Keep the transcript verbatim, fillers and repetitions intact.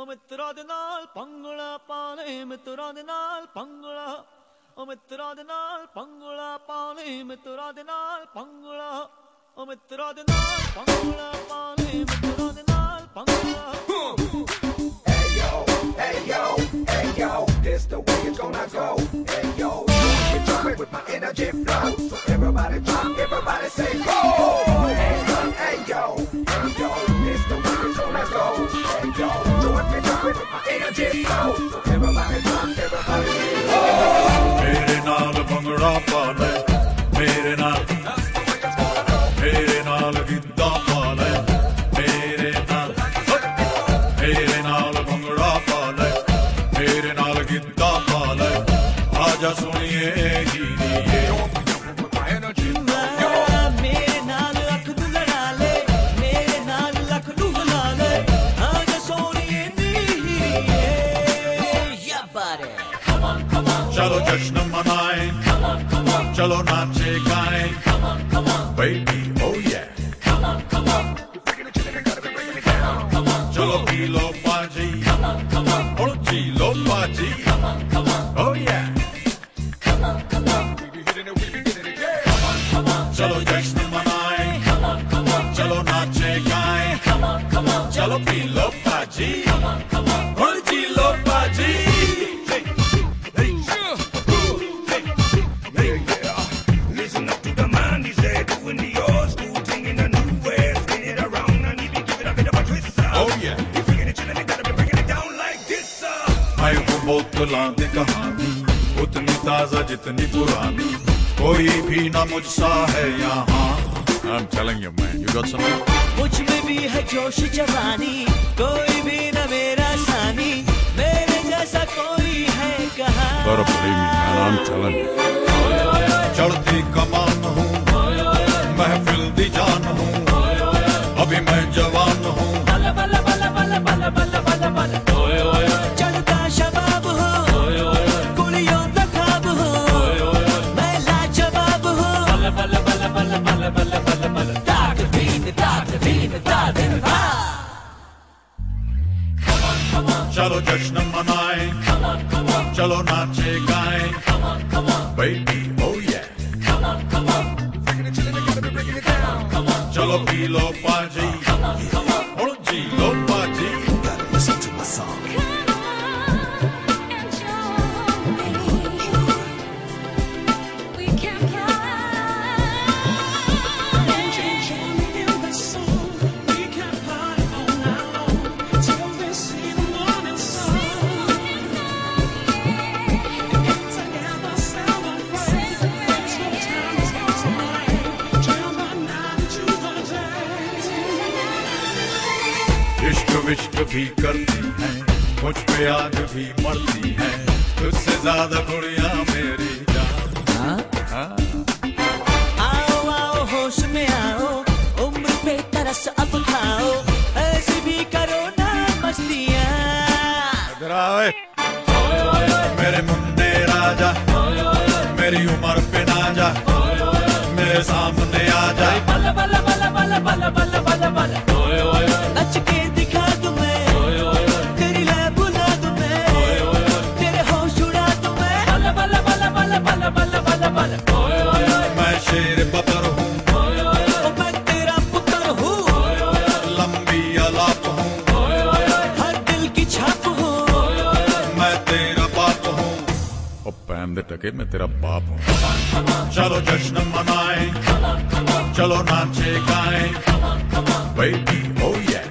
O ਮਿੱਤਰਾਂ ਦੇ ਨਾਲ ਪੰਗਲਾ ਪਾਲੇ ਮਿੱਤਰਾਂ ਦੇ ਨਾਲ ਪੰਗਲਾ O ਮਿੱਤਰਾਂ ਦੇ ਨਾਲ ਪੰਗਲਾ ਪਾਲੇ ਮਿੱਤਰਾਂ ਦੇ ਨਾਲ ਪੰਗਲਾ O ਮਿੱਤਰਾਂ ਦੇ ਨਾਲ ਪੰਗਲਾ ਪਾਲੇ ਮਿੱਤਰਾਂ ਦੇ ਨਾਲ ਪੰਗਲਾ Hey yo, hey yo, hey yo, this the way it's gonna go. Hey yo, get drunk with my energy flow. So everybody drop, everybody say go. Hey yo, hey yo, hey yo, this the way it's gonna go. Hey yo, so if you drunk with my energy flow. So everybody drop, everybody say go. मेरे नाल भंगड़ा पा ले, मेरे नाल, मेरे नाल गिद्दा पा ले, मेरे नाल, मेरे नाल भंगड़ा पा ले, मेरे नाल गिद्दा पा ले, आजा सुनिए हीरिए। मेरे नाल अख तू लड़ा ले, मेरे नाल लख तू हिला ले, आजा सोनिए हीरिए। या बारे चलो जश्न मनाएं, चलो नाचे गाएं, baby, oh yeah. चलो पी लो बाजी, और जी लो बाजी, oh yeah. चलो जश्न मनाएं, चलो नाचे गाएं, चलो पी लो बाजी, और जी लो बाजी. Listen up to the man, he said, doing the old school thing in a new way, spin it around and even give it a bit of a twist. Oh yeah. If you're gonna chill and you gotta be bringing it down like this. मैं हूँ बोतलां दी कहानी, उतनी ताजा जितनी पुरानी, कोई भी ना मुझसा है यहाँ. I'm telling you man, you got something? मुझ में भी है जोश जवानी, कोई भी न मेरा सानी, मेरे जैसा कोई है कहाँ. Better believe me man, I'm telling you. चढ़ती कमान हूँ, महफिल दी जान हूँ, अभी मैं जवान हूँ. बल्ला बल्ला बल्ला बल्ला बल्ला बल्ला बल्ला बल्ला चलता शबाब हो, कुड़ियों का ख्वाब हो, मैं लाजवाब हो. बल्ला बल्ला बल्ला बल्ला बल्ला बल्ला बल्ला बल्ला दाग दीन दाग दीन दाग दीन हा. चलो जश्न मनाएं, चलो नाचे गाएं, baby, oh yeah. चलो पी लो बाजी, और जी लो बाजी. Listen to my song. इश्क विश्क भी करती हैं, मुझ पे आज भी मरती हैं, तुझसे ज्यादा कुड़ियां मेरी जान. हाँ? आओ आओ होश में आओ, उम्र पे तरस अब खाओ, ऐसी भी करो ना मस्तियाँ. इधर आओ ए. मेरे मुंडे राजा, मेरी उम्र पे ना जा, मेरे सामने आ जा. बल्ला बल्ला बल्ला बल्ला बल्ला बल्ला बल्ला बल्ला नच के दिखा दूं मैं, तेरी लै बुला दूं मैं, तेरे होश उड़ा दूं मैं. बल्ला बल्ला बल्ला बल्ला बल्ला बल्ला बल्ला बल्ला मैं शेर बतर हूँ, ओ मैं तेरा पुत्र हूँ, लंबी अलाप हूँ, हर दिल की छाप हूँ, मैं तेरा बाप हूँ. ओ पैन दे टके मैं तेरा बाप हूँ. चलो जश्न मनाएं, चलो नाचे गाएं, baby, oh yeah.